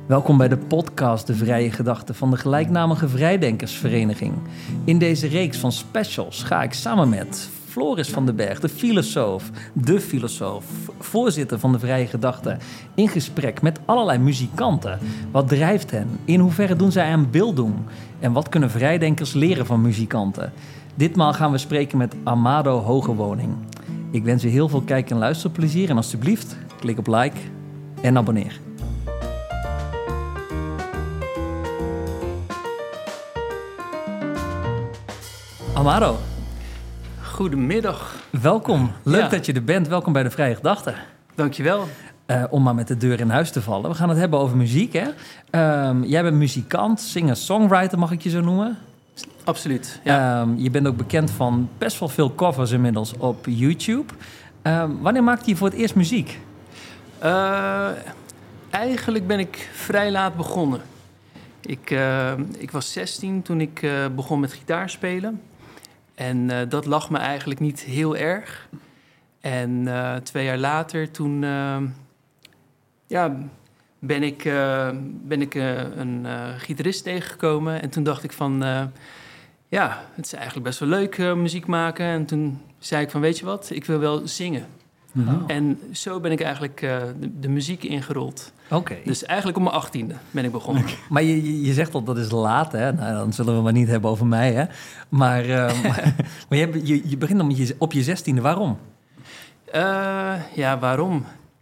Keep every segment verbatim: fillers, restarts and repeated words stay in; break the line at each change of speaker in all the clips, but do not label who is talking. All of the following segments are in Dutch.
Welkom bij de podcast De Vrije Gedachten van de gelijknamige Vrijdenkersvereniging. In deze reeks van specials ga ik samen met Floris van den Berg, de filosoof, de filosoof, voorzitter van de Vrije Gedachten, in gesprek met allerlei muzikanten. Wat drijft hen? In hoeverre doen zij aan beelddoen? En wat kunnen vrijdenkers leren van muzikanten? Ditmaal gaan we spreken met Amado Hogewoning. Ik wens u heel veel kijk- en luisterplezier en alsjeblieft, klik op like en abonneer. Amado.
Goedemiddag.
Welkom. Leuk
Ja.
dat je er bent. Welkom bij de Vrije Gedachten.
Dankjewel.
Uh, om maar met de deur in huis te vallen. We gaan het hebben over muziek, hè? Um, jij bent muzikant, singer-songwriter, mag ik je zo noemen?
Absoluut, ja.
Um, je bent ook bekend van best wel veel covers inmiddels op YouTube. Um, wanneer maakte je voor het eerst muziek?
Uh, eigenlijk ben ik vrij laat begonnen. Ik, uh, ik was zestien toen ik uh, begon met gitaarspelen. En uh, dat lag me eigenlijk niet heel erg. En uh, twee jaar later toen uh, ja, ben ik, uh, ben ik uh, een uh, gitarist tegengekomen. En toen dacht ik van, uh, ja, het is eigenlijk best wel leuk uh, muziek maken. En toen zei ik van, weet je wat, ik wil wel zingen.
Oh.
En zo ben ik eigenlijk uh, de, de muziek ingerold.
Oké. Okay.
Dus eigenlijk op mijn achttiende ben ik begonnen. Okay.
Maar je, je zegt al, dat is laat, hè? Nou, dan zullen we maar niet hebben over mij, hè? Maar, uh, maar, maar je, je, je begint op je, op je zestiende. Waarom?
Uh, ja, waarom?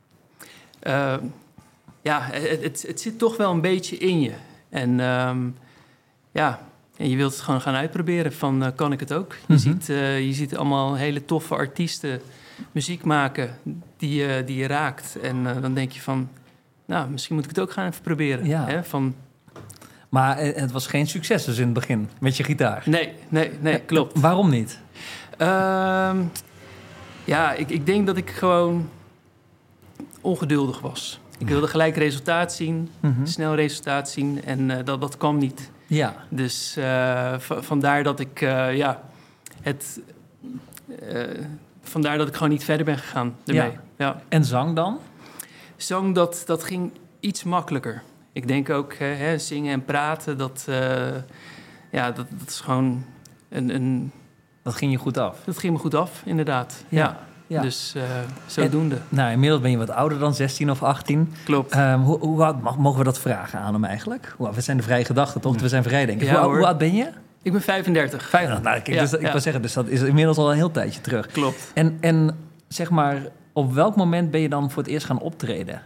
Uh, ja, het, het, het zit toch wel een beetje in je. En um, ja, en je wilt het gewoon gaan uitproberen van, uh, kan ik het ook? Je, mm-hmm. ziet, uh, je ziet allemaal hele toffe artiesten muziek maken die, uh, die je raakt. En uh, dan denk je van, nou, misschien moet ik het ook gaan even proberen.
Ja.
Hè? Van,
maar het was geen succes dus in het begin met je gitaar?
Nee, nee, nee, klopt.
Uh, waarom niet?
Uh, ja, ik, ik denk dat ik gewoon ongeduldig was. Ik wilde gelijk resultaat zien, mm-hmm. snel resultaat zien en uh, dat, dat kwam niet.
Ja.
Dus uh, v- vandaar dat ik, uh, ja, het... Uh, vandaar dat ik gewoon niet verder ben gegaan ermee.
Ja.
Ja.
En zang dan?
Zang, dat, dat ging iets makkelijker. Ik denk ook, hè, hè, zingen en praten, dat, uh, ja, dat, dat is gewoon een, een...
Dat ging je goed af?
Dat ging me goed af, inderdaad. Ja. ja. ja. Dus uh, zodoende.
En, nou, inmiddels ben je wat ouder dan zestien of achttien.
Klopt.
Um, hoe, hoe oud mogen we dat vragen aan hem eigenlijk? Hoe, we zijn de Vrije Gedachten, toch? We zijn vrijdenkers.
Ja,
hoe, hoe oud ben je?
Ik ben vijfendertig.
vijfendertig, nou, kijk,
ja,
dus,
ja.
ik wil zeggen, dus dat is inmiddels al een heel tijdje terug.
Klopt.
En, en zeg maar, op welk moment ben je dan voor het eerst gaan optreden?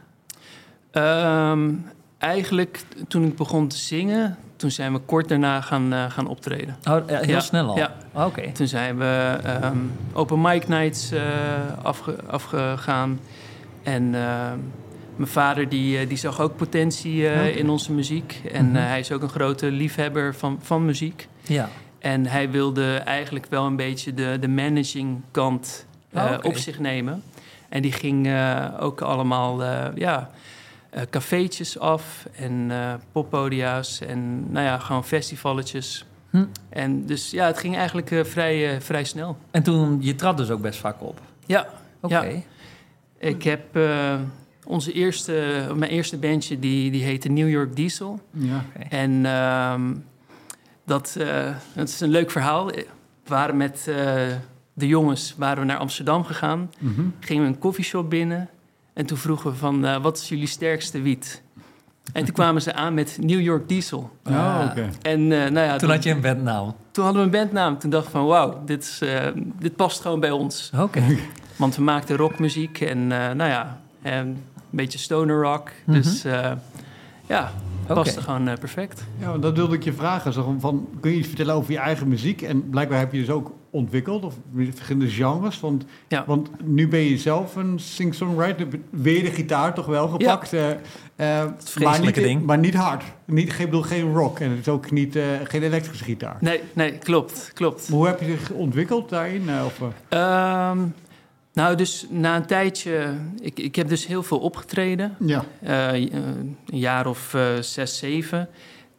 Um, eigenlijk toen ik begon te zingen, toen zijn we kort daarna gaan, uh, gaan optreden.
Oh, heel ja. snel al?
Ja.
Oh, oké. Okay.
Toen zijn we um, open mic nights uh, afge, afgegaan. En uh, mijn vader die, die zag ook potentie uh, okay. in onze muziek. En mm-hmm. uh, hij is ook een grote liefhebber van, van muziek.
Ja.
En hij wilde eigenlijk wel een beetje de, de managing kant uh, oh, okay. op zich nemen. En die ging uh, ook allemaal uh, ja, uh, cafeetjes af en uh, poppodia's en nou ja, gewoon festivalletjes. Hm. En dus ja, het ging eigenlijk uh, vrij, uh, vrij snel.
En toen, je trad dus ook best vaak op?
Ja.
Oké. Okay.
Ja. Ik heb uh, onze eerste, mijn eerste bandje, die, die heette New York Diesel.
Ja. Okay.
En um, dat, uh, dat is een leuk verhaal. We waren met uh, de jongens waren we naar Amsterdam gegaan. Mm-hmm. Gingen we een koffieshop binnen. En toen vroegen we van, uh, wat is jullie sterkste wiet? En toen kwamen ze aan met New York Diesel.
Oh, uh, okay.
En uh, nou ja,
toen
toen
had je een bandnaam.
Toen hadden we een bandnaam. Toen dacht ik van, wauw, dit, is, uh, dit past gewoon bij ons.
Oké. Okay.
Want we maakten rockmuziek en uh, nou ja, een beetje stoner rock. Mm-hmm. Dus uh, ja, het paste okay. gewoon uh, perfect.
Ja, dat wilde ik je vragen. Zo van, kun je iets vertellen over je eigen muziek? En blijkbaar heb je dus ook ontwikkeld, of verschillende genres. Want, ja. want nu ben je zelf een sing-songwriter. Weer de gitaar toch wel gepakt. Ja. Uh, uh, maar, niet,
ding.
maar niet hard. Niet, geen, bedoel, geen rock. En het is ook niet, uh, geen elektrische gitaar.
Nee, nee, klopt, klopt.
Maar hoe heb je zich ontwikkeld daarin? Uh, of,
uh... Um, nou, dus na een tijdje... Ik, ik heb dus heel veel opgetreden.
Ja.
Uh, een jaar of uh, zes, zeven.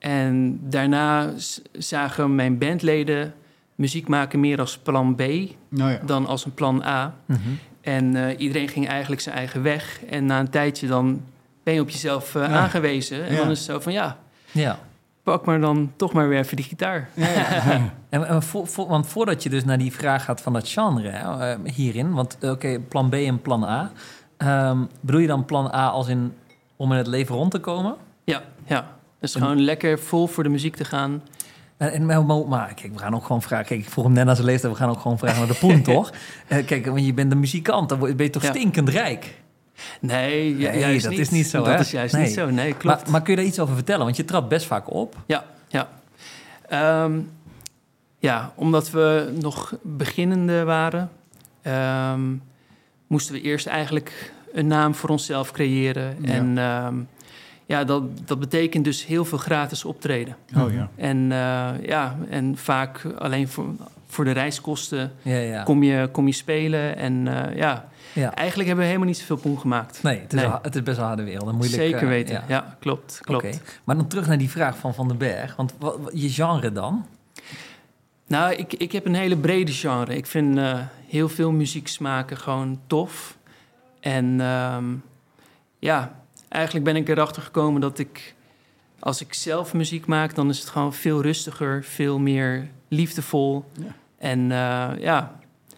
En daarna zagen mijn bandleden muziek maken meer als plan B
nou ja.
dan als een plan A.
Mm-hmm.
En uh, iedereen ging eigenlijk zijn eigen weg. En na een tijdje dan ben je op jezelf uh, ja. aangewezen. En ja. dan is het zo van, ja,
ja,
pak maar dan toch maar weer even die gitaar.
Ja, ja. en, en voor, voor, want voordat je dus naar die vraag gaat van dat genre hè, uh, hierin... want oké, okay, plan B en plan A. Um, bedoel je dan plan A als in om in het leven rond te komen?
Ja, ja. Dus en, gewoon lekker vol voor de muziek te gaan...
En, en, maar, maar kijk, we gaan ook gewoon vragen... Kijk, ik vroeg hem net naar zijn leeftijd, we gaan ook gewoon vragen naar de poen, toch? Uh, kijk, want je bent een muzikant, dan ben je toch ja. stinkend rijk?
Nee, ja,
nee
juist
dat
niet.
is niet zo,
Dat
hè?
is juist
nee.
niet zo, nee, klopt.
Maar, maar kun je daar iets over vertellen? Want je trad best vaak op.
Ja, ja. Um, ja, omdat we nog beginnende waren... Um, moesten we eerst eigenlijk een naam voor onszelf creëren. Ja. En... Um, Ja, dat, dat betekent dus heel veel gratis optreden.
Oh, ja.
En, uh, ja, en vaak alleen voor, voor de reiskosten
ja, ja.
Kom, je, kom je spelen. En uh, ja, ja, eigenlijk hebben we helemaal niet zoveel poen gemaakt.
Nee, het is, nee. Een, het is best wel harde wereld. Dan moeilijk,
Zeker
uh,
weten,
ja,
ja klopt. klopt.
Okay. Maar dan terug naar die vraag van Van den Berg. Want wat, je genre dan?
Nou, ik, ik heb een hele brede genre. Ik vind uh, heel veel muzieksmaken gewoon tof. En um, ja... Eigenlijk ben ik erachter gekomen dat ik... als ik zelf muziek maak... dan is het gewoon veel rustiger, veel meer liefdevol. Ja. En uh, ja,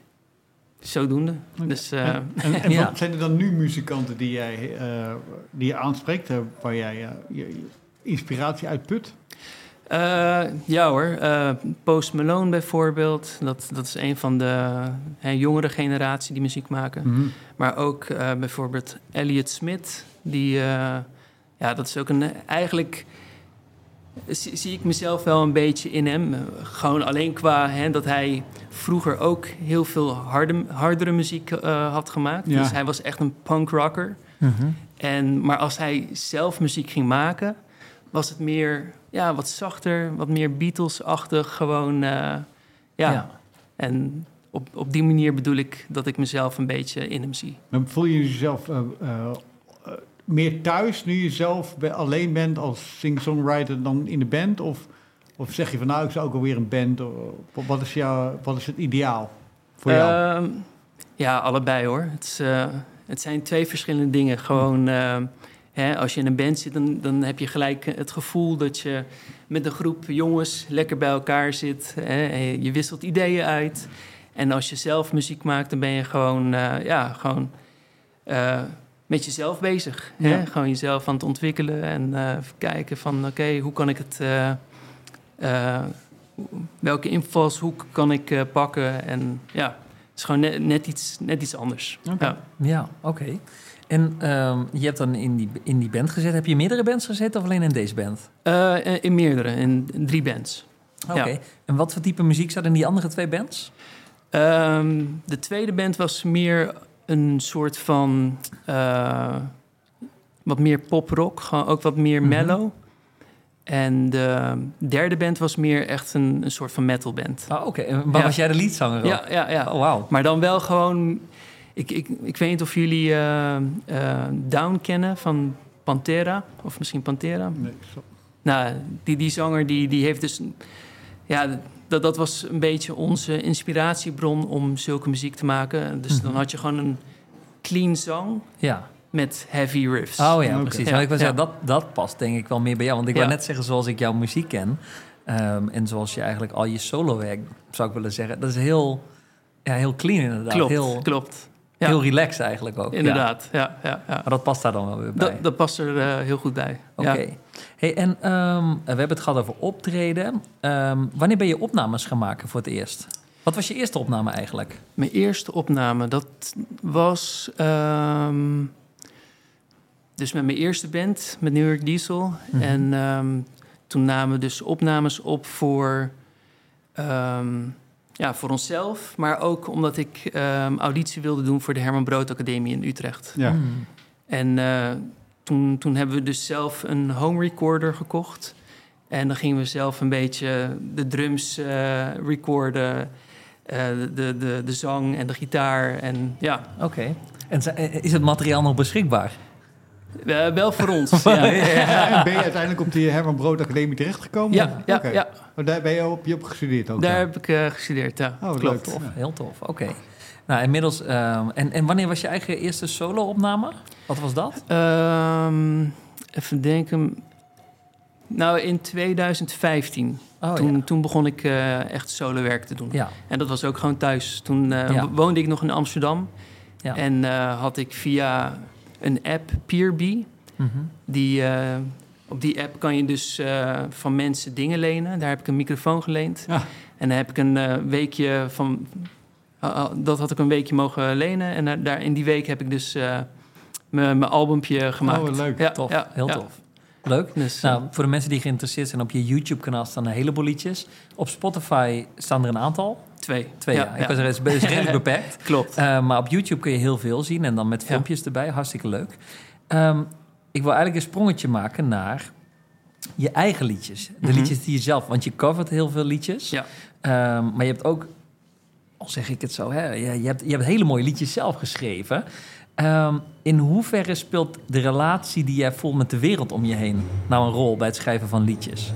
zodoende. Okay. Dus, uh,
en en, en ja. wat zijn er dan nu muzikanten die, jij, uh, die je aanspreekt... Uh, waar jij uh, je inspiratie uit put?
Uh, ja hoor, uh, Post Malone bijvoorbeeld. Dat, dat is een van de hè, jongere generatie die muziek maken. Mm-hmm. Maar ook uh, bijvoorbeeld Elliott Smith... Die, uh, ja, dat is ook een... Eigenlijk zie, zie ik mezelf wel een beetje in hem. Uh, gewoon alleen qua hè, dat hij vroeger ook heel veel harde, hardere muziek uh, had gemaakt. Ja. Dus hij was echt een punkrocker. Mm-hmm. En, maar als hij zelf muziek ging maken... was het meer, ja, wat zachter, wat meer Beatles-achtig. Gewoon, uh, ja. ja. En op, op die manier bedoel ik dat ik mezelf een beetje in hem zie.
Maar voel je jezelf... Uh, uh... meer thuis nu je zelf alleen bent als singer-songwriter dan in de band? Of, of zeg je van nou, ik zou ook alweer een band? Of, wat, is jouw, wat is het ideaal voor jou? Uh,
ja, allebei hoor. Het, is, uh, het zijn twee verschillende dingen. Gewoon, uh, hè, als je in een band zit, dan, dan heb je gelijk het gevoel dat je met een groep jongens lekker bij elkaar zit. Hè, en je wisselt ideeën uit. En als je zelf muziek maakt, dan ben je gewoon, uh, ja, gewoon... Uh, met jezelf bezig. Ja. Hè? Gewoon jezelf aan het ontwikkelen en uh, even kijken van... oké, okay, hoe kan ik het... Uh, uh, welke invalshoek kan ik uh, pakken? En ja, het is gewoon net, net, iets, net iets anders.
Okay.
Ja,
ja oké. Okay. En um, je hebt dan in die, in die band gezeten. Heb je meerdere bands gezeten of alleen in deze band?
Uh, in meerdere, in drie bands.
Oké. Okay. Ja. En wat voor type muziek zat in die andere twee bands?
Um, de tweede band was meer... een soort van uh, wat meer pop-rock, gewoon ook wat meer mm-hmm. mellow. En de derde band was meer echt een, een soort van metalband.
Oh, oké. Okay. En waar ja. was jij de leadzanger?
Ja, ja, ja.
Oh, wow.
Maar dan wel gewoon... Ik, ik, ik weet niet of jullie uh, uh, Down kennen van Pantera. Of misschien Pantera.
Nee, zo.
Nou, die, die zanger die, die heeft dus... Ja, dat, dat was een beetje onze inspiratiebron om zulke muziek te maken. Dus mm-hmm. dan had je gewoon een clean zang
ja.
met heavy riffs.
Oh ja, okay. precies.
Ja,
maar ik wil
ja.
zeggen, dat, dat past denk ik wel meer bij jou. Want ik
ja.
wou net zeggen, zoals ik jouw muziek ken... Um, en zoals je eigenlijk al je solowerk, zou ik willen zeggen... dat is heel, ja, heel clean inderdaad.
Klopt,
heel,
klopt. Ja.
Heel relaxed eigenlijk ook.
Inderdaad, ja. ja, ja, ja.
Maar dat past daar dan wel weer bij.
Dat, dat past er uh, heel goed bij.
Oké. Okay. Ja. Hey, en um, we hebben het gehad over optreden. Um, wanneer ben je opnames gaan maken voor het eerst? Wat was je eerste opname eigenlijk?
Mijn eerste opname, dat was... Um, dus met mijn eerste band, met New York Diesel. Mm-hmm. En um, toen namen we dus opnames op voor... Um, Ja, voor onszelf, maar ook omdat ik um, auditie wilde doen voor de Herman Brood Academie in Utrecht.
Ja.
Mm.
En uh, toen, toen hebben we dus zelf een home recorder gekocht. En dan gingen we zelf een beetje de drums uh, recorden, uh, de, de, de zang en de gitaar. En ja.
Oké. Okay. En is het materiaal nog beschikbaar?
Uh, wel voor ons, ja.
Ja. En ben je uiteindelijk op die Herman Brood Academie terechtgekomen?
Ja, ja,
okay.
ja.
Maar daar ben je op, je op gestudeerd ook?
Daar
dan?
heb ik uh, gestudeerd, ja.
Oh,
klopt. Tof, ja. Heel tof, oké. Okay. Nou, inmiddels... Uh, en, en wanneer was je eigen eerste solo-opname? Wat was dat?
Um, even denken... Nou, in tweeduizend vijftien. Oh, toen, ja. toen begon ik uh, echt solowerk te doen. Ja. En dat was ook gewoon thuis. Toen uh, ja. woonde ik nog in Amsterdam. Ja. En uh, had ik via een app, Peerbee... Mm-hmm. Die, uh, op die app kan je dus uh, van mensen dingen lenen. Daar heb ik een microfoon geleend. Ja. En dan heb ik een uh, weekje van... Uh, dat had ik een weekje mogen lenen. En uh, daar, in die week heb ik dus uh, mijn albumpje gemaakt.
Oh, leuk.
Ja, tof. Ja, heel ja. tof. Leuk. Dus, nou, voor de mensen die geïnteresseerd zijn, op je YouTube-kanaal staan een heleboel liedjes. Op Spotify staan er een aantal.
Twee.
Twee, ja. ja. Ik was er eens redelijk beperkt.
Klopt.
Uh, maar op YouTube kun je heel veel zien. En dan met filmpjes ja. erbij. Hartstikke leuk. Um, ik wil eigenlijk een sprongetje maken naar je eigen liedjes. De mm-hmm. liedjes die je zelf... Want je covert heel veel liedjes. Ja. Um, maar je hebt ook... Al zeg ik het zo, hè, je, je, hebt, je hebt hele mooie liedjes zelf geschreven. Um, in hoeverre speelt de relatie die jij voelt met de wereld om je heen nou een rol bij het schrijven van liedjes?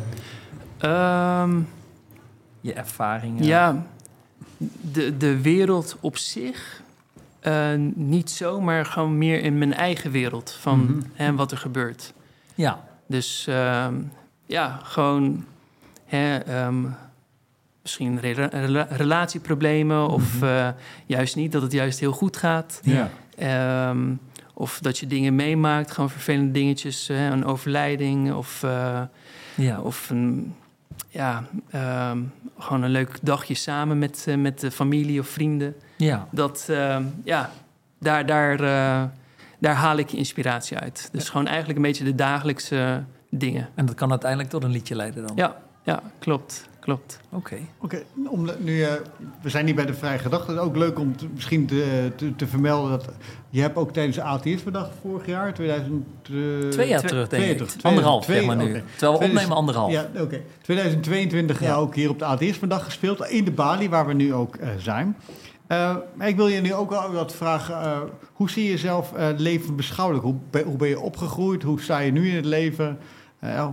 Um,
je ervaringen?
Ja, de, de wereld op zich uh, niet zo, maar gewoon meer in mijn eigen wereld van mm-hmm. hè, wat er gebeurt.
Ja.
Dus uh, ja, gewoon... Hè, um, misschien re- re- relatieproblemen of mm-hmm. uh, juist niet, dat het juist heel goed gaat. Ja. Um, of dat je dingen meemaakt, gewoon vervelende dingetjes, uh, een overlijding of, uh, ja. of een, ja, um, gewoon een leuk dagje samen met, uh, met de familie of vrienden. Ja. Dat, uh, ja, daar, daar, uh, daar haal ik inspiratie uit. Dus ja. gewoon eigenlijk een beetje de dagelijkse dingen.
En dat kan uiteindelijk tot een liedje leiden dan?
Ja, ja klopt. Klopt.
Oké.
Okay. Okay, nu uh, we zijn hier bij de Vrije Gedachte. Het is ook leuk om te, misschien te, te, te vermelden dat je hebt ook tijdens de atheïsmedag vorig jaar, tweeduizend... Uh,
twee jaar terug, denk ik. Terug, anderhalf, twee, zeg maar nu. Okay. Terwijl we opnemen anderhalf.
Ja, oké. Okay. tweeduizend tweeëntwintig ja. ook hier op de atheïsmedag gespeeld, in de Bali, waar we nu ook uh, zijn. Uh, maar ik wil je nu ook wel wat vragen. Uh, hoe zie je jezelf uh, leven beschouwelijk? Hoe ben, hoe ben je opgegroeid? Hoe sta je nu in het leven? Uh,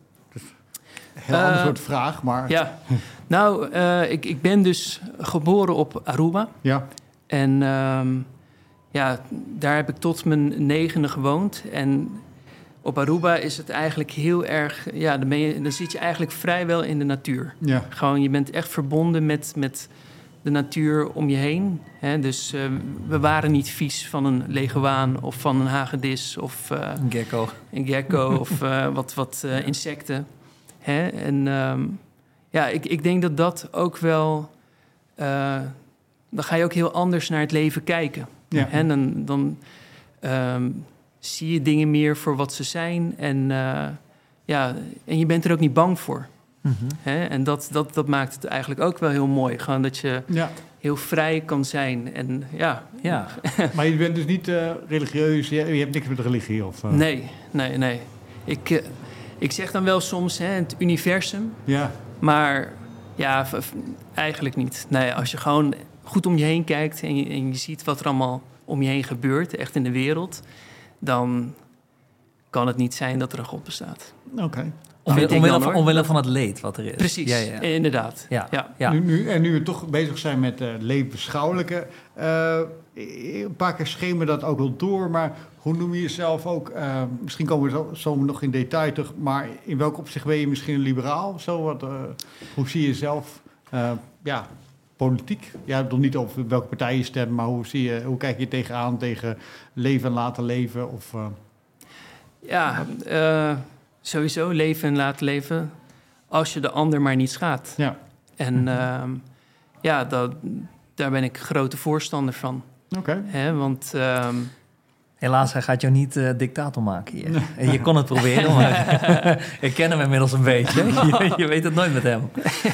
Heel uh, ander soort vraag, maar...
Ja, nou, uh, ik, ik ben dus geboren op Aruba. Ja. En um, ja, daar heb ik tot mijn negende gewoond. En op Aruba is het eigenlijk heel erg... Ja, dan, ben je, dan zit je eigenlijk vrijwel in de natuur. Ja. Gewoon, je bent echt verbonden met, met de natuur om je heen. Hè? Dus uh, we waren niet vies van een leguaan of van een hagedis of... Uh,
een gecko.
Een gecko of uh, wat, wat uh, insecten. Hè? En um, ja, ik, ik denk dat dat ook wel... Uh, dan ga je ook heel anders naar het leven kijken. Ja. Hè? Dan, dan um, zie je dingen meer voor wat ze zijn. En, uh, ja, en je bent er ook niet bang voor. Mm-hmm. Hè? En dat, dat, dat maakt het eigenlijk ook wel heel mooi. Gewoon dat je ja. heel vrij kan zijn. En, ja.
Ja.
Maar je bent dus niet uh, religieus? Je, je hebt niks met religie? Of, uh...
Nee, nee, nee. Ik... Uh, Ik zeg dan wel soms hè, het universum, ja. maar ja, v- eigenlijk niet. Nee, als je gewoon goed om je heen kijkt en je, en je ziet wat er allemaal om je heen gebeurt, echt in de wereld, dan kan het niet zijn dat er een God bestaat.
Oké. Okay.
Omwille, omwille, van, omwille van het leed wat er is.
Precies, ja, ja. inderdaad. Ja. Ja.
Ja. Nu, nu, en nu we toch bezig zijn met uh, levensbeschouwelijke, uh, een paar keer schemen dat ook wel door, maar hoe noem je jezelf ook, uh, misschien komen we zo, zo nog in detail terug, maar in welk opzicht ben je misschien een liberaal of zo? Wat, uh, hoe zie je jezelf, uh, ja, politiek? Ja, ik bedoel niet over welke partij je stemt, maar hoe, zie je, hoe kijk je tegenaan tegen leven en laten leven? Of, uh...
Ja, uh, sowieso leven en laten leven als je de ander maar niet schaadt. Ja. En mm-hmm. uh, ja, dat, daar ben ik grote voorstander van. Oké. Okay. Want... Uh,
Helaas, hij gaat jou niet uh, dictator maken hier. Nee. Je kon het proberen, maar ik ken hem inmiddels een beetje. Je, je weet het nooit met hem.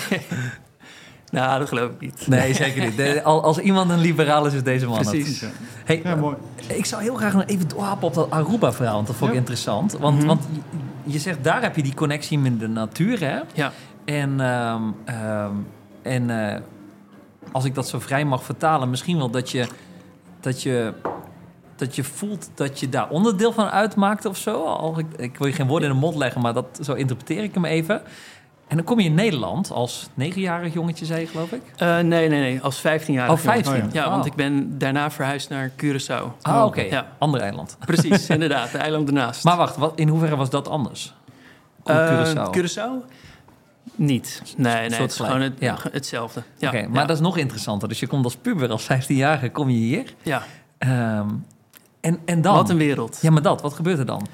Nou, dat geloof ik niet.
Nee, zeker niet. De, als iemand een liberaal is, is deze man
Precies.
het. Hey, ja, mooi. Ik zou heel graag nog even doorhappen op dat Aruba-verhaal, want dat vond ik ja. interessant. Want, mm-hmm. want je, je zegt, daar heb je die connectie met de natuur, hè?
Ja.
En, um, um, en uh, als ik dat zo vrij mag vertalen, misschien wel dat je... Dat je dat je voelt dat je daar onderdeel van uitmaakt of zo. Al, ik, ik wil je geen woorden in de mond leggen, maar dat, zo interpreteer ik hem even. En dan kom je in Nederland als negenjarig jongetje, zei je, geloof ik?
Uh, nee, nee, nee, als vijftienjarig.
Oh, vijftien?
Oh, ja, ja
oh.
want ik ben daarna verhuisd naar Curaçao.
Ah, oké. Okay.
Ja.
Ander eiland.
Precies, inderdaad. De eiland ernaast.
Maar wacht, wat, in hoeverre was dat anders?
Uh, Curaçao? Curaçao? Niet. Nee, nee, het is
gelijk.
gewoon het,
ja.
hetzelfde. Ja.
Oké, okay, maar
ja.
dat is nog interessanter. Dus je komt als puber, als vijftienjarige, kom je hier.
Ja.
Um, en, en dan?
Wat een wereld.
Ja, maar dat, wat gebeurt er dan?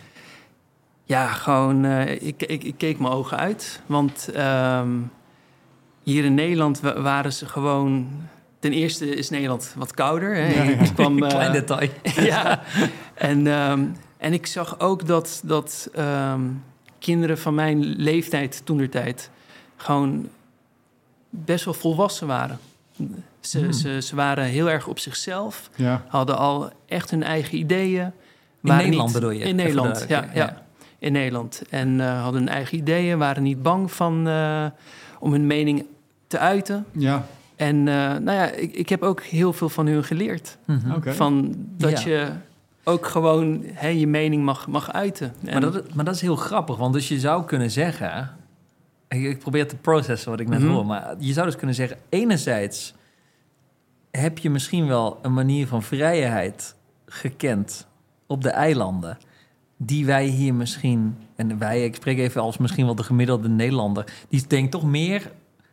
Ja, gewoon, uh, ik, ik, ik keek mijn ogen uit. Want um, hier in Nederland waren ze gewoon... Ten eerste is Nederland wat kouder. Hè.
Ja, ja.
Ik kwam, uh,
Klein detail.
Ja, en, um, en ik zag ook dat, dat um, kinderen van mijn leeftijd, toentertijd... gewoon best wel volwassen waren. Ze, hmm. ze, ze waren heel erg op zichzelf.
Ja.
Hadden al echt hun eigen ideeën.
In Nederland
niet,
bedoel je?
In Nederland, ja, ja, ja. In Nederland. En uh, hadden hun eigen ideeën. Waren niet bang van, uh, om hun mening te uiten.
Ja.
En uh, nou ja, ik, ik heb ook heel veel van hun geleerd.
Mm-hmm. Okay.
Van dat ja. je ook gewoon hè, je mening mag, mag uiten.
En maar, dat, maar dat is heel grappig. Want dus je zou kunnen zeggen... Ik, ik probeer te processen wat ik net mm-hmm. hoor. Maar je zou dus kunnen zeggen... Enerzijds heb je misschien wel een manier van vrijheid gekend... op de eilanden... die wij hier misschien... en wij, ik spreek even als misschien wel de gemiddelde Nederlander... die denkt toch meer...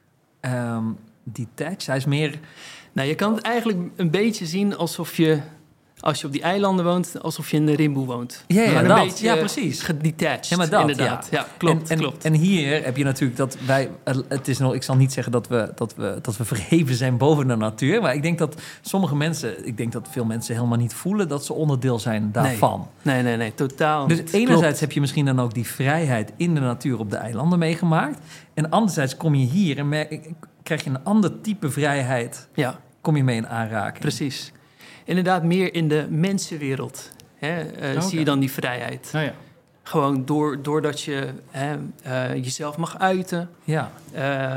Um, die tekst, hij is meer...
Nou, je kan het eigenlijk een beetje zien alsof je... als je op die eilanden woont, alsof je in de Rimboe woont.
Ja, ja,
een
dat.
beetje
Ja, precies.
Gedetached,
ja, maar dat,
inderdaad. Ja, ja klopt,
en, en,
klopt.
En hier heb je natuurlijk dat wij... Het is nog, ik zal niet zeggen dat we, dat, we, dat we verheven zijn boven de natuur... maar ik denk dat sommige mensen... ik denk dat veel mensen helemaal niet voelen... dat ze onderdeel zijn daarvan.
Nee, nee, nee, nee totaal
Dus
niet.
enerzijds
klopt.
heb je misschien dan ook die vrijheid... in de natuur op de eilanden meegemaakt... en anderzijds kom je hier en merk, krijg je een ander type vrijheid...
Ja.
Kom je mee in aanraking.
Precies. Inderdaad, meer in de mensenwereld hè, uh, okay. zie je dan die vrijheid.
Ja, ja.
Gewoon door, doordat je hè, uh, jezelf mag uiten.
Ja.
Uh,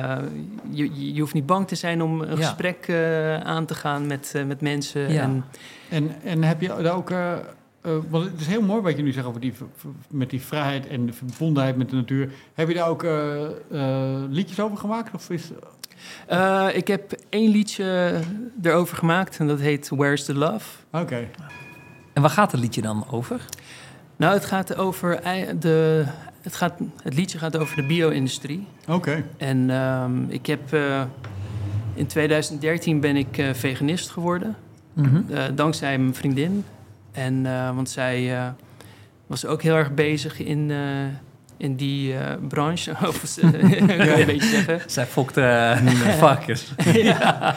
je, je hoeft niet bang te zijn om een ja. gesprek uh, aan te gaan met, uh, met mensen.
Ja.
En,
en, en heb je daar ook... Uh, uh, want het is heel mooi wat je nu zegt over die, met die vrijheid en de verbondenheid met de natuur. Heb je daar ook uh, uh, liedjes over gemaakt? Of is...
Uh, ik heb één liedje erover gemaakt en dat heet Where's the Love.
Oké. Okay.
En waar gaat het liedje dan over?
Nou, het gaat over de, het, gaat, het liedje gaat over de bio-industrie.
Oké. Okay.
En um, ik heb uh, in twintig dertien ben ik uh, veganist geworden, mm-hmm. uh, dankzij mijn vriendin. En uh, want zij uh, was ook heel erg bezig in. Uh, in die uh, branche, of uh, kan je een beetje zeggen.
Zij fokte uh, varkens.
Ja.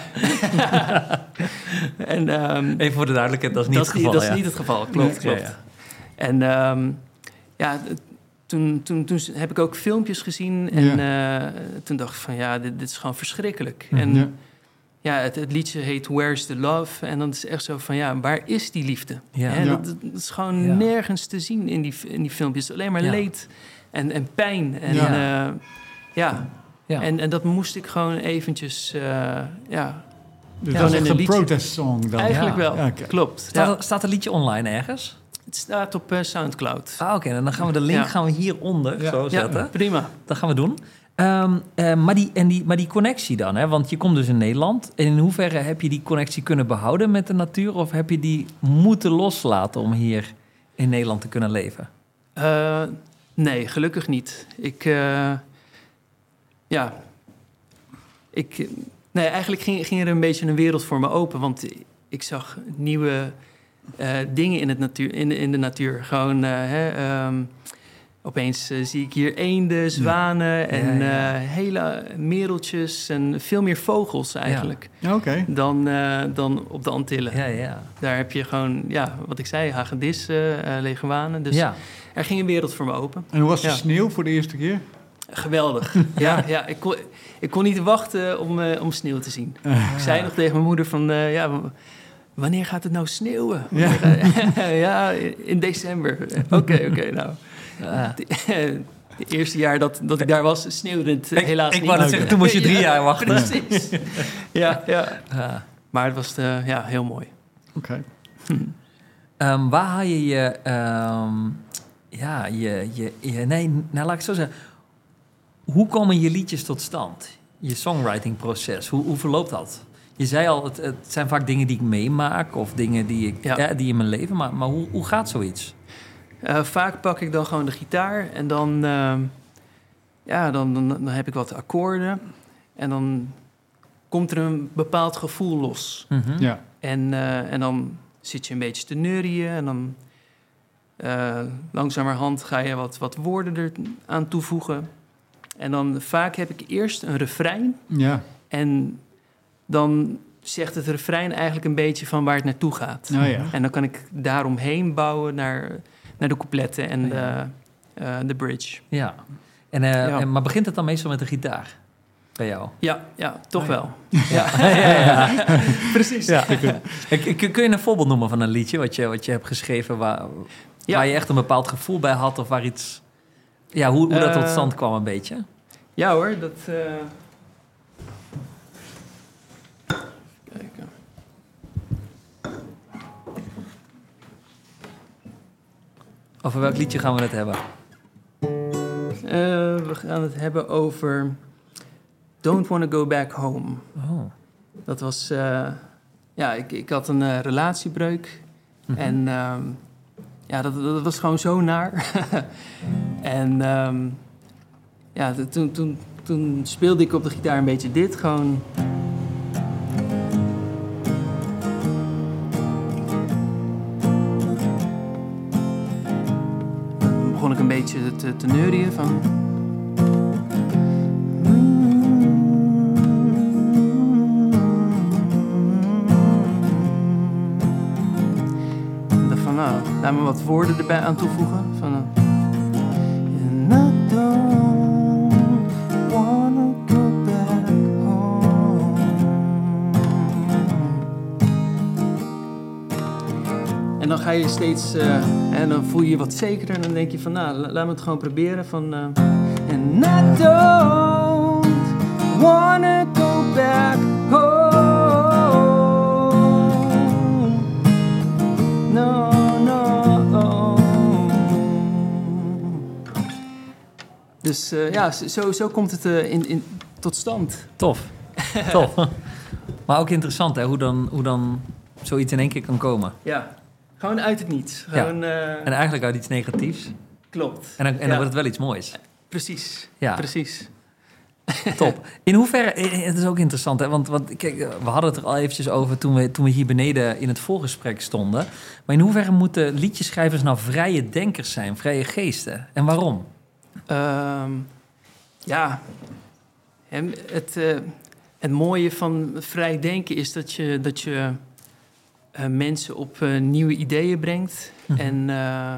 en, um,
Even voor de duidelijkheid, dat is niet
dat
het geval.
Dat
ja.
is niet het geval, klopt, klopt. Ja, ja. En um, ja, toen, toen, toen heb ik ook filmpjes gezien en ja. uh, toen dacht ik van ja, dit, dit is gewoon verschrikkelijk. Mm, en ja, ja het, het liedje heet Where's the Love? En dan is het echt zo van ja, waar is die liefde?
Ja.
Hè,
Ja.
dat, dat is gewoon
ja.
nergens te zien in die, in die filmpjes. Alleen maar ja. leed. En, en pijn. En,
ja.
Uh, ja. ja. En, en dat moest ik gewoon eventjes... Uh, ja,
dus ja, dat is echt een liedje. Protest song dan?
Eigenlijk
ja.
wel,
ja, okay.
klopt.
Staat,
ja.
staat het liedje online ergens?
Het staat op uh, Soundcloud.
Ah, oké. Okay. Dan gaan we de link ja. gaan we hieronder ja. zo zetten.
Ja, prima.
Dat gaan we doen. Um, uh, maar, die, en die, maar die connectie dan, hè? Want je komt dus in Nederland. En in hoeverre heb je die connectie kunnen behouden met de natuur? Of heb je die moeten loslaten om hier in Nederland te kunnen leven?
Uh, Nee, gelukkig niet. Ik, uh, ja, ik, nee, eigenlijk ging, ging er een beetje een wereld voor me open, want ik zag nieuwe uh, dingen in, het natuur, in, de, in de natuur. Gewoon, uh, hè, um, opeens uh, zie ik hier eenden, zwanen en ja, ja. Uh, hele mereltjes en veel meer vogels eigenlijk
ja. Okay.
dan, uh, dan op de Antillen.
Ja, ja.
Daar heb je gewoon, ja, wat ik zei, hagedissen, uh, leguanen. Dus ja. er ging een wereld voor me open.
En hoe was de
ja.
sneeuw voor de eerste keer?
Geweldig. ja, ja ik, kon, ik kon niet wachten om, uh, om sneeuw te zien. Uh, ik zei nog tegen mijn moeder van, uh, ja, wanneer gaat het nou sneeuwen? Ja, ja in december. Oké, oké, okay, nou. Ja. Het eerste jaar dat, dat ik daar was, sneeuwde het
ik,
helaas
ik
niet.
Ik wou zeggen, toen moest je drie
ja,
jaar wachten.
Precies. ja, ja. ja. Maar het was uh, ja, heel mooi.
Oké. Okay.
Hm. Um, waar haal je je... Um, ja, je, je, je... Nee, nou laat ik het zo zeggen. hoe komen je liedjes tot stand? Je songwriting-proces, hoe, hoe verloopt dat? Je zei al, het, het zijn vaak dingen die ik meemaak of dingen die, ik,
Ja.
ja, die in mijn leven... maar, maar hoe, hoe gaat zoiets?
Uh, vaak pak ik dan gewoon de gitaar en dan, uh, ja, dan, dan, dan heb ik wat akkoorden. En dan komt er een bepaald gevoel los.
Mm-hmm.
Ja.
En, uh, en dan zit je een beetje te neurieën en dan uh, langzamerhand ga je wat, wat woorden er aan toevoegen. En dan vaak heb ik eerst een refrein.
Ja.
En dan zegt het refrein eigenlijk een beetje van waar het naartoe gaat.
Oh, ja.
En dan kan ik daaromheen bouwen naar, naar de coupletten en de, uh, de bridge.
Ja. En, uh,
Ja.
en, maar begint het dan meestal met de gitaar bij jou?
Ja, ja toch
Oh, ja.
wel.
Ja, ja, ja.
Precies.
Ja. Kun, kun je een voorbeeld noemen van een liedje wat je, wat je hebt geschreven... Waar,
Ja.
waar je echt een bepaald gevoel bij had... of waar iets... Ja, hoe, hoe dat tot
Uh,
stand kwam een beetje?
Ja hoor, dat... Uh... Kijken.
Over welk liedje gaan we het hebben?
Uh, we gaan het hebben over Don't Wanna Go Back Home.
Oh.
Dat was... Uh, ja, ik, ik had een uh, relatiebreuk.
Mm-hmm.
En um, ja, dat, dat was gewoon zo naar. en um, ja, t- toen, toen, toen speelde ik op de gitaar een beetje dit. Gewoon... Dan begon ik een beetje te, te neurieën van... Nou, laat me wat woorden erbij aan toevoegen. Van, uh, And I don't wanna go back home. En dan ga je steeds... Uh, en dan voel je je wat zekerder. En dan denk je van, nou, la- laat me het gewoon proberen. Van, uh, And I don't wanna go back home. No. Dus uh, ja, zo, zo komt het uh, in, in, tot stand.
Tof. Tof. Maar ook interessant, hè, hoe dan, hoe dan zoiets in één keer kan komen.
Ja, gewoon uit het niets. Gewoon,
ja.
uh,
En eigenlijk uit iets negatiefs.
Klopt.
En dan, en dan
ja.
wordt het wel iets moois.
Precies,
ja.
precies.
Top. In hoeverre, het is ook interessant, hè? Want, want kijk, we hadden het er al eventjes over toen we, toen we hier beneden in het voorgesprek stonden. Maar in hoeverre moeten liedjeschrijvers nou vrije denkers zijn, vrije geesten? En waarom?
Um, ja, het, uh, het mooie van vrij denken is dat je, dat je uh, mensen op uh, nieuwe ideeën brengt. Mm-hmm. En uh,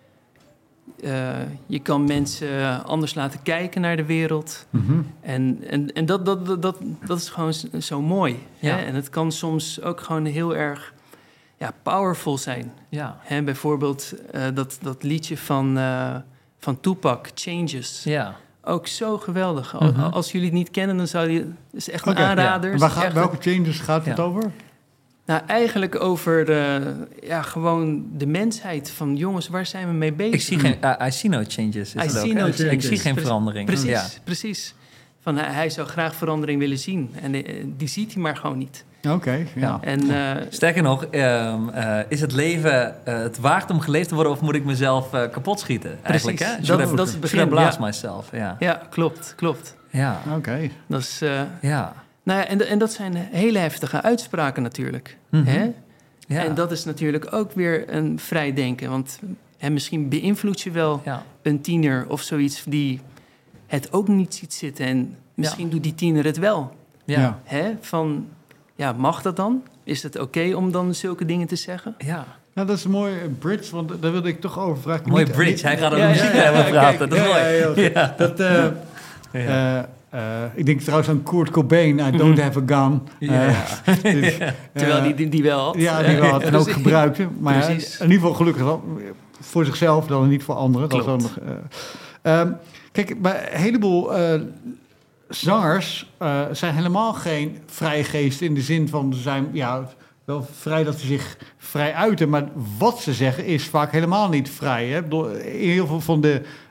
uh, je kan mensen anders laten kijken naar de wereld.
Mm-hmm.
En, en, en dat, dat, dat, dat, dat is gewoon zo mooi.
Ja.
Hè? En het kan soms ook gewoon heel erg ja, powerful zijn.
Ja.
Hè? Bijvoorbeeld uh, dat, dat liedje van... Uh, Van Tupac, Changes.
Ja.
Ook zo geweldig.
Mm-hmm.
Als jullie het niet kennen, dan zou je... Het is echt een
okay,
aanrader.
Ja. Waar gaat,
echt
welke changes gaat het
ja.
over?
Nou, eigenlijk over uh, ja, gewoon de mensheid. Van jongens, waar zijn we mee bezig?
Ik zie geen... Uh, I see no changes. Is
I
het
see
ook,
no
hè?
changes.
Ik zie geen
Pre-
verandering.
Precies,
ja.
precies. Van, hij, hij zou graag verandering willen zien. En die, die ziet hij maar gewoon niet.
Oké, okay, ja.
En, uh,
Sterker nog, uh, uh, is het leven uh, het waard om geleefd te worden... of moet ik mezelf uh, kapot schieten? Eigenlijk, hè?
Dat, dat, dat is het begin.
Blast
ja.
myself, ja.
Ja, klopt, klopt.
Ja.
Oké. Okay.
Dat is... Uh,
ja.
Nou ja, en, en dat zijn hele heftige uitspraken natuurlijk.
Mm-hmm.
Hè?
Ja.
En dat is natuurlijk ook weer een vrij denken. Want hè, misschien beïnvloed je wel
ja.
een tiener of zoiets... die het ook niet ziet zitten. En misschien ja. doet die tiener het wel.
Ja.
Ja.
Hè? Van, ja, mag dat dan? Is het oké okay om dan zulke dingen te zeggen?
Ja.
Nou, dat is een mooie bridge, want daar wilde ik toch over vragen.
Mooie
niet,
bridge,
niet,
hij gaat over
ja,
muziek
ja, ja,
hebben
ja,
praten.
kijk,
Dat is
ja,
mooi.
Ja, ja. Dat, uh, ja. Uh, uh, ik denk trouwens aan Kurt Cobain, I don't have a gun. Uh,
ja, ja.
dus, uh, Terwijl die, die, die wel had.
Ja, die wel had en ook gebruikte. Maar ja, in ieder geval gelukkig wel voor zichzelf, dan niet voor anderen. Dat dan nog, uh, um, kijk, bij een heleboel... Uh, zangers uh, zijn helemaal geen vrije geest in de zin van ze zijn ja, wel vrij dat ze zich vrij uiten, maar wat ze zeggen is vaak helemaal niet vrij. Hè? In heel veel van de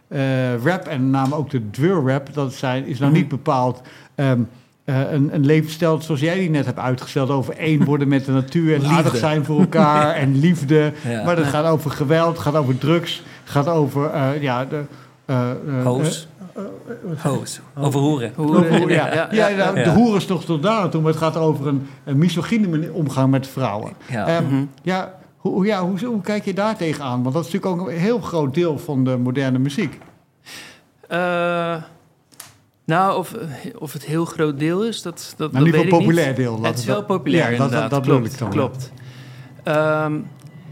uh, rap en met name ook de drill rap, dat zijn, is nou
Mm-hmm.
niet bepaald um, uh, een, een levensstijl zoals jij die net hebt uitgesteld, over één worden met de natuur en
Liefde.
aardig zijn voor elkaar en liefde.
Ja.
Maar dat gaat over geweld, het gaat over drugs, het gaat over uh, ja, de... Uh, uh,
Hoos.
uh, uh, uh,
Hoos. Over hoeren.
Hoeren,
Over- ja,
ja,
ja,
ja,
ja,
ja.
de
Ja.
hoeren is toch tot daar naartoe, maar het gaat over een, een misogyne manier omgang met vrouwen.
Ja.
Um,
Mm-hmm.
ja, hoe, ja hoe, hoe kijk je daar tegenaan? Want dat is natuurlijk ook een heel groot deel van de moderne muziek.
Uh, nou, of, of het heel groot deel is, dat, dat,
Maar in
dat
ieder geval
weet ik
populair
niet.
deel. laten
Het is
we
wel
dat-
populair,
ja, dat,
inderdaad.
dat, dat bedoel
klopt,
ik dan.
klopt. Um,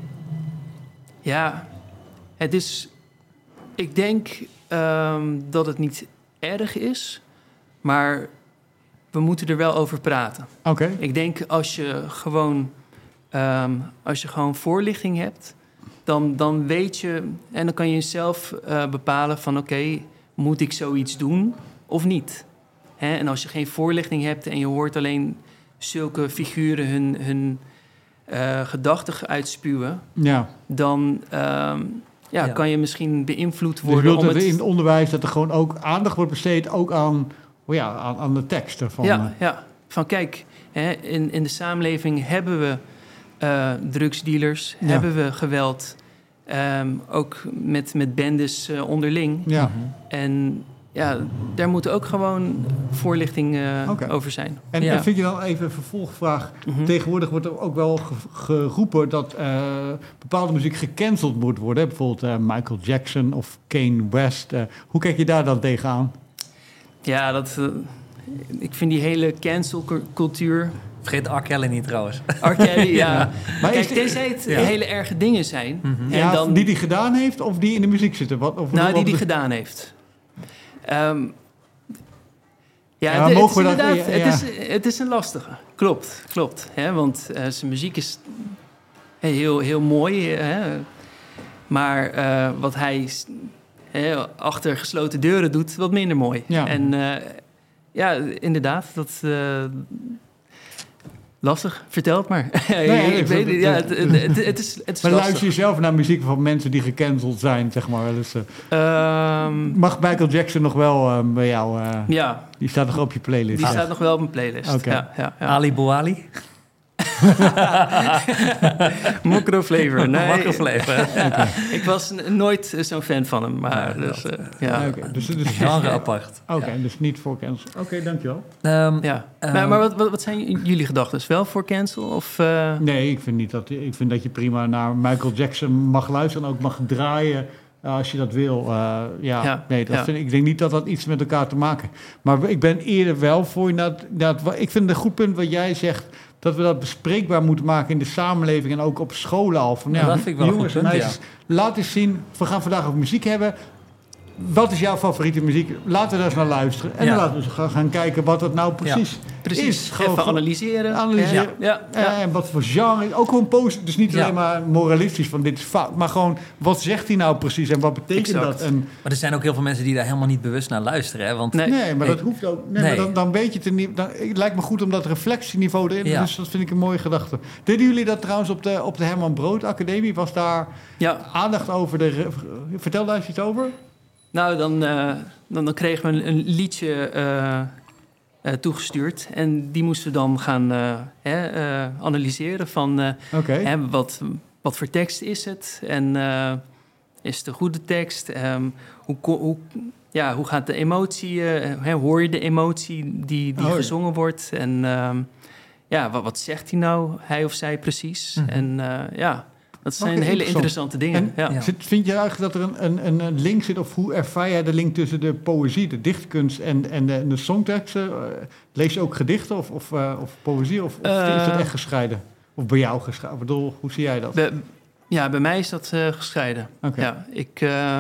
ja, het is... Ik denk um, dat het niet erg is, maar we moeten er wel over praten.
Oké,
Ik denk als je gewoon, um, als je gewoon voorlichting hebt, dan, dan weet je en dan kan je zelf uh, bepalen van oké, okay, moet ik zoiets doen of niet? Hè? En als je geen voorlichting hebt en je hoort alleen zulke figuren hun, hun uh, gedachten uitspuwen,
ja.
dan um, ja,
Ja.
kan je misschien beïnvloed
Dus je
worden
wilt
om
dat
het...
in het onderwijs dat er gewoon ook aandacht wordt besteed ook aan, oh ja, aan, aan de teksten. Van,
Ja,
uh,
ja, van kijk, hè, in, in de samenleving hebben we uh, drugsdealers,
Ja.
hebben we geweld, um, ook met, met bendes uh, onderling.
ja.
En ja, daar moet ook gewoon voorlichting uh,
Oké.
over zijn.
En,
Ja.
en vind je dan even een vervolgvraag?
Mhm.
Tegenwoordig wordt er ook wel ge- geroepen dat uh, bepaalde muziek gecanceld moet worden. Bijvoorbeeld uh, Michael Jackson of Kanye West. Uh, hoe kijk je daar dan tegenaan?
Ja, dat, uh, ik vind die hele cancelcultuur...
Vergeet R. Kelly niet trouwens.
R. Kelly, ja.
Maar
Kijk,
is de-
tenzij het
Ja.
hele erge dingen zijn.
Mhm.
En
Ja,
dan,
die die gedaan heeft of die in de muziek zitten? Wat, of,
nou, die
wat-
die gedaan heeft. Um, ja,
Ja,
het, het,
mogen
is
we dat-
inderdaad,
ja, ja.
Het, is, het is een lastige. Klopt, klopt. Hè, want uh, zijn muziek is heel, heel mooi. Hè, maar uh, wat hij hè, achter gesloten deuren doet, wat minder mooi.
Ja.
En uh, ja, inderdaad, dat... Uh, lastig, vertel het maar.
Nee,
ik
dat-
weet niet, ja, het, het, het, het is, het is
Maar
lastig.
luister je zelf naar muziek van mensen die gecanceld zijn, zeg maar wel eens? Uh,
Um,
mag Michael Jackson nog wel uh, bij jou? Uh,
ja,
die staat nog op je playlist.
die
Ja.
staat nog wel op mijn playlist.
Oké.
Ja, ja, ja.
Ali Bouali.
Mokro Flavor, nee.
Mokro Flavor.
Ik was n- nooit uh, zo'n fan van hem, maar
Ja,
dus,
dat,
uh, ja.
Oké, dus, dus,
Genre apart.
Oké,
Ja.
dus niet voor cancel. Oké, dankjewel.
Ehm,
ja.
Ehm,
maar maar wat, wat, wat zijn j- jullie gedachten? Wel voor cancel? Of, uh...
Nee, ik vind, niet dat, ik vind dat je prima naar Michael Jackson mag luisteren en ook mag draaien uh, als je dat wil. Uh, ja,
Ja,
nee, dat
ja.
vind, ik denk niet dat dat iets met elkaar te maken heeft. Maar ik ben eerder wel voor. Dat, dat, ik vind het een goed punt wat jij zegt, dat we dat bespreekbaar moeten maken in de samenleving en ook op scholen al. Van,
Ja,
ja,
dat vind ik wel een
jongens
goed
en
punt,
meisjes, laat eens zien. We gaan vandaag over muziek hebben. Wat is jouw favoriete muziek? Laten we daar eens naar luisteren. En
Ja.
dan laten we eens gaan, gaan kijken wat dat nou precies
Precies,
is. Gewoon
even
van-
analyseren.
analyseren.
Ja, ja, ja.
Eh, En wat voor genre. Ook gewoon positief. Dus niet
Ja.
alleen maar moralistisch van dit is fout. Maar gewoon, wat zegt hij nou precies en wat betekent
Exact.
dat? En,
Maar er zijn ook heel veel mensen die daar helemaal niet bewust naar luisteren. Hè? Want
Nee.
nee, maar dat
Nee.
hoeft ook. Nee,
Nee.
Maar dan, dan weet je het er niet. Dan, het lijkt me goed om dat reflectieniveau erin.
Ja.
Dus dat vind ik een mooie gedachte. Deden jullie dat trouwens op de, op de Herman Brood Academie? Was daar
Ja.
aandacht over? De, re- vertel daar eens iets over.
Nou, dan, uh, dan, dan kregen we een, een liedje uh, uh, toegestuurd. En die moesten we dan gaan uh, hè, uh, analyseren van uh,
Oké.
hè, wat, wat voor tekst is het? En uh, is het een goede tekst? Um, hoe, ko- hoe, ja, hoe gaat de emotie? Uh, hè, hoor je de emotie die, die
Oh, ja.
gezongen wordt? En um, ja, wat, wat zegt hij nou, hij of zij precies?
Mhm.
En uh, ja, dat zijn
Oké,
hele
interessant.
interessante dingen.
En
ja.
Ja.
Zit, vind je eigenlijk dat er een, een, een link zit, of hoe ervaar jij de link tussen de poëzie, de dichtkunst en, en de, en de songteksten? Uh, lees je ook gedichten of, of, uh, of poëzie, of, of
Uh,
is dat echt gescheiden? Of bij jou gescheiden? Ik bedoel, hoe zie jij dat?
Bij, ja, bij mij is dat uh, gescheiden.
Oké.
Ja, ik, uh,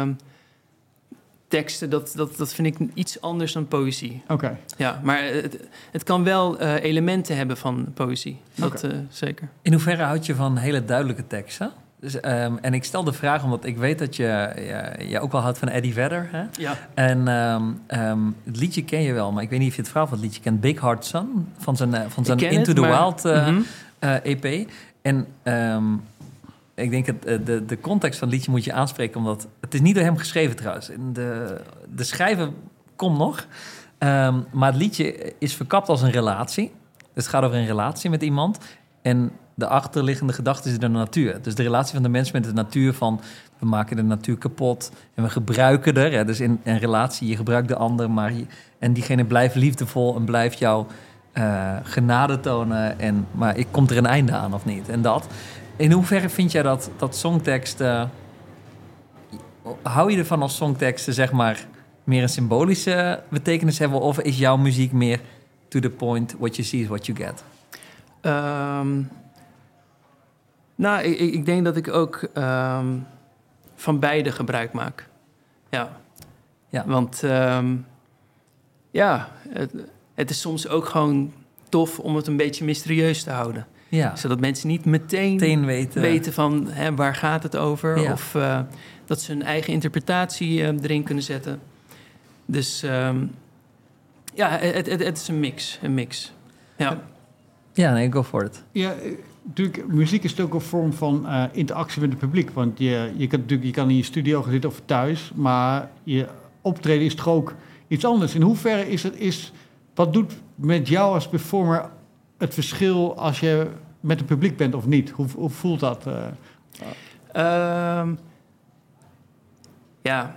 teksten, dat, dat, dat vind ik iets anders dan poëzie.
Oké.
Ja, maar het, het kan wel uh, elementen hebben van poëzie. Dat
Oké.
uh, zeker.
in hoeverre houd je van hele duidelijke teksten? Dus, um, en ik stel de vraag omdat ik weet dat je, je, je ook wel houdt van Eddie Vedder. Hè?
Ja.
En um, um, het liedje ken je wel, maar ik weet niet of je het verhaal van het liedje kent. Big Heart Sun, van zijn, uh, van zijn
ken
Into
het,
the
maar-
Wild uh,
Mhm.
uh, E P. En um, ik denk dat de, de context van het liedje moet je aanspreken, omdat het is niet door hem geschreven trouwens. De, de schrijver komt nog, um, maar het liedje is verkapt als een relatie. Het gaat over een relatie met iemand en de achterliggende gedachte is de natuur. Dus de relatie van de mens met de natuur van we maken de natuur kapot en we gebruiken er. Hè, dus in een relatie, je gebruikt de ander, maar je, en diegene blijft liefdevol en blijft jou uh, genade tonen. En, maar ik komt er een einde aan of niet? En dat. In hoeverre vind jij dat, dat songteksten... Hou je ervan als songteksten, zeg maar, meer een symbolische betekenis hebben? Of is jouw muziek meer to the point, what you see is what you get?
Um, nou, ik, ik denk dat ik ook um, van beide gebruik maak. Ja. ja. Want um, ja, het, het is soms ook gewoon tof om het een beetje mysterieus te houden.
Ja.
Zodat mensen niet meteen, meteen weten. weten van hè, waar gaat het over. Ja. Of uh, dat ze hun eigen interpretatie uh, erin kunnen zetten. Dus um, ja, het, het, het is een mix. Een mix. Ja,
ja nee, go for it.
Ja, natuurlijk, muziek is ook een vorm van uh, interactie met het publiek. Want je, je, kan natuurlijk, je kan in je studio gaan zitten of thuis, maar je optreden is toch ook iets anders. In hoeverre is het... Is, wat doet met jou als performer het verschil als je met het publiek bent of niet? Hoe, hoe voelt dat? Uh,
um, ja,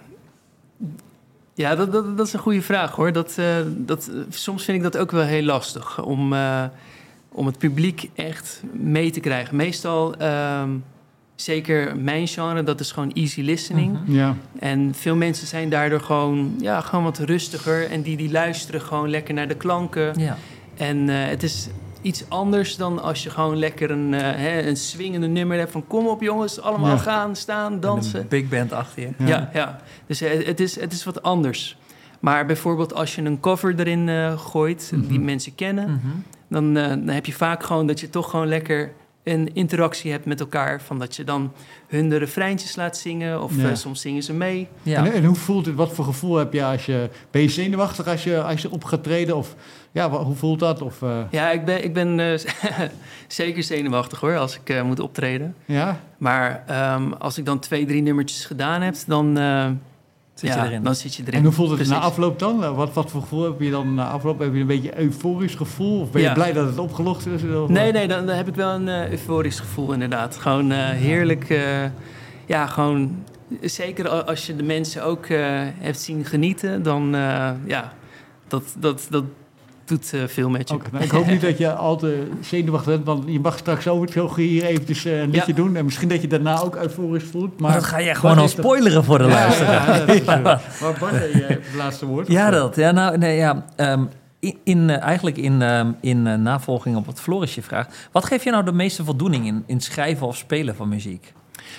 ja dat, dat, dat is een goede vraag, hoor. Dat, uh, dat, soms vind ik dat ook wel heel lastig om, uh, om het publiek echt mee te krijgen. Meestal, um, zeker mijn genre, dat is gewoon easy listening.
Mm-hmm. Ja.
En veel mensen zijn daardoor gewoon, ja, gewoon wat rustiger. En die, die luisteren gewoon lekker naar de klanken.
Ja.
En uh, het is iets anders dan als je gewoon lekker een, uh, hè, een swingende nummer hebt van kom op jongens, allemaal ja. gaan, staan, dansen.
Een big band achter je.
Ja, ja. ja. Dus uh, het, is, het is wat anders. Maar bijvoorbeeld als je een cover erin uh, gooit, mm-hmm. die mensen kennen, mm-hmm. dan, uh, dan heb je vaak gewoon dat je toch gewoon lekker een interactie hebt met elkaar. Van dat je dan hun de refreintjes laat zingen of ja. uh, soms zingen ze mee.
Ja. En, en hoe voelt het, wat voor gevoel heb je als je... Ben je zenuwachtig als je, als je op gaat treden? Of ja, wat, hoe voelt dat? Of, uh...
Ja, ik ben, ik ben uh, zeker zenuwachtig hoor, als ik uh, moet optreden.
Ja?
Maar um, als ik dan twee, drie nummertjes gedaan heb, dan... Uh,
Zit
ja,
je erin.
dan zit je erin.
En hoe voelt het
Precies.
na afloop dan? Wat, wat voor gevoel heb je dan na afloop? Heb je een beetje een euforisch gevoel? Of ben je ja. blij dat het opgelost is? Of
nee, nee, dan, dan heb ik wel een uh, euforisch gevoel inderdaad. Gewoon uh, heerlijk. Uh, ja, gewoon... Zeker als je de mensen ook uh, hebt zien genieten, dan uh, ja, dat, dat, dat doet uh, veel met je.
Okay, nou, ik hoop niet dat je al te zenuwachtig bent, want je mag straks over hier eventjes uh, een liedje ja. doen. En misschien dat je daarna ook euforisch voelt. Maar
dat ga je gewoon al spoileren voor de ja, luisteraar.
Ja, ja, ja. Maar Bart, je het laatste woord?
Ja, dat. Ja, nou, nee, ja. Um, in, in, uh, eigenlijk in, um, in uh, navolging op wat Floris je vraagt. Wat geeft je nou de meeste voldoening in, in schrijven of spelen van muziek?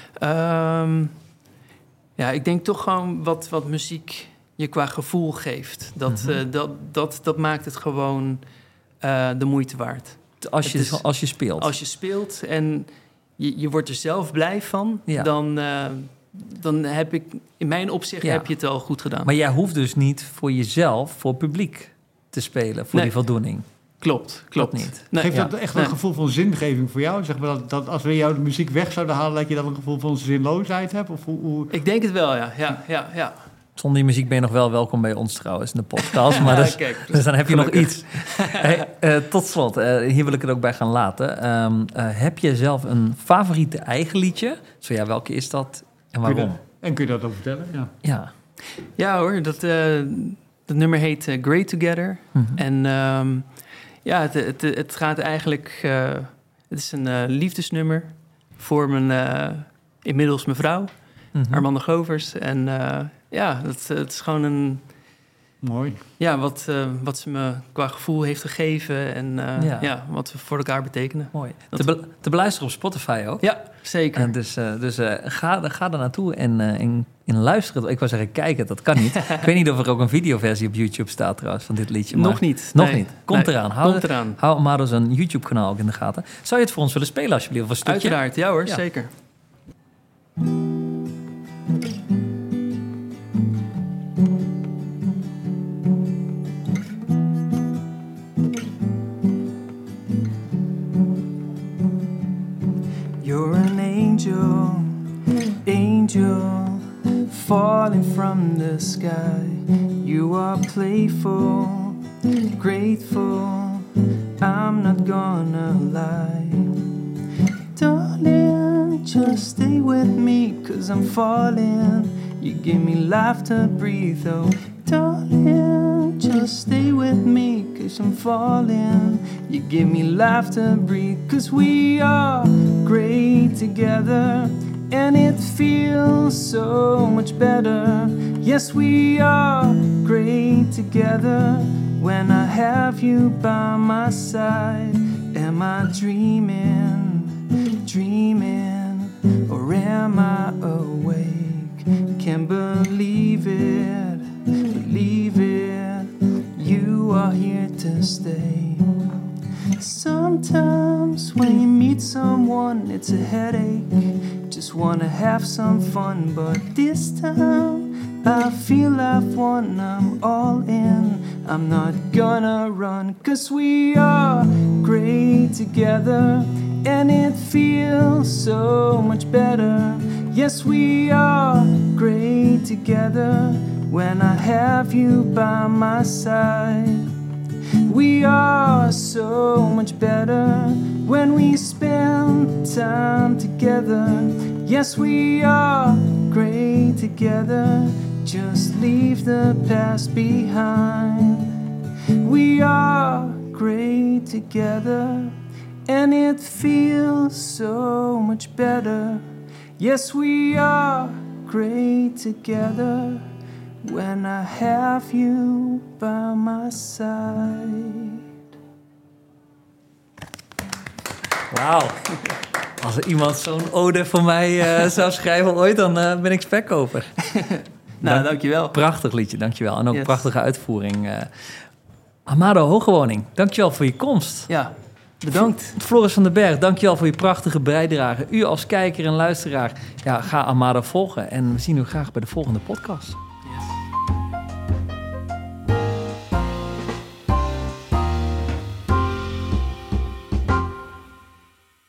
Um, ja, ik denk toch gewoon wat, wat muziek je qua gevoel geeft. Dat, mm-hmm. uh, dat, dat, dat maakt het gewoon uh, de moeite waard.
Als je, is, als je speelt?
Als je speelt en je, je wordt er zelf blij van, ja. dan, uh, dan heb ik, in mijn opzicht ja. heb je het al goed gedaan.
Maar jij hoeft dus niet voor jezelf, voor publiek te spelen, voor nee. die voldoening.
Klopt, klopt
dat niet.
Nee, Geeft dat ja, echt nee. een gevoel van zingeving voor jou? Zeg maar dat, dat als we jou de muziek weg zouden halen, dat je dan een gevoel van zinloosheid hebt? Of hoe, hoe...
Ik denk het wel, ja. ja, ja, ja.
Zonder die muziek ben je nog wel welkom bij ons trouwens in de podcast. Maar dus, Kijk, dus, dus dan heb je gelukkig. nog iets. Hey, uh, tot slot, uh, hier wil ik het ook bij gaan laten. Um, uh, heb je zelf een favoriete eigen liedje? Zo ja, welke is dat en waarom?
Kun dat, en kun je dat ook vertellen? Ja,
ja. ja hoor, dat, uh, dat nummer heet uh, Great Together. Mm-hmm. En um, ja, het, het, het gaat eigenlijk... Uh, het is een uh, liefdesnummer voor mijn uh, inmiddels mijn vrouw, mm-hmm. Armanda Govers. En uh, ja, het, het is gewoon een...
Mooi.
Ja, wat, uh, wat ze me qua gevoel heeft gegeven en uh, ja. ja, wat we voor elkaar betekenen.
Mooi. Te, be- te beluisteren op Spotify ook.
Ja, zeker.
En dus uh, dus uh, ga, ga er naartoe en, uh, en, en luisteren. Ik wou zeggen kijken, dat kan niet. Ik weet niet of er ook een videoversie op YouTube staat trouwens van dit liedje. Maar
nog niet.
Nog
nee.
niet. Komt
nee.
eraan. Hou,
Komt eraan.
Hou Amado zijn YouTube-kanaal ook in de gaten. Zou je het voor ons willen spelen alsjeblieft? Of een stukje?
Uiteraard, ja hoor, ja. zeker. You're an angel falling from the sky. You are playful, grateful, I'm not gonna lie. Darling, just stay with me, cause I'm falling. You give me life to breathe, oh darling, just stay with me, cause I'm falling. You give me life to breathe, cause we are great together, and it feels so much better. Yes, we are great together when I have you by my side. Am I dreaming, dreaming, or am I awake? Can't believe it, believe it, you are here to stay. Sometimes when you meet someone, it's a headache. Just wanna have some fun, but this time I feel I've won. I'm all in, I'm not gonna run, cause we are great together, and it feels so much better. Yes, we are great together when I have you by my side. We are so much better when we spend time together. Yes, we are great together. Just leave the past behind. We are great together, and it feels so much better. Yes, we are great together when I have you by my side.
Wauw. Als er iemand zo'n ode voor mij uh, zou schrijven ooit, dan uh, ben ik spekkoper.
Nou, Dank, dankjewel.
Prachtig liedje, dankjewel. En ook
yes.
prachtige uitvoering. Uh, Amado Hogewoning, dankjewel voor je komst.
Ja, bedankt.
Floris van den Berg, dankjewel voor je prachtige bijdrage. U als kijker en luisteraar, ja, ga Amado volgen. En we zien u graag bij de volgende podcast.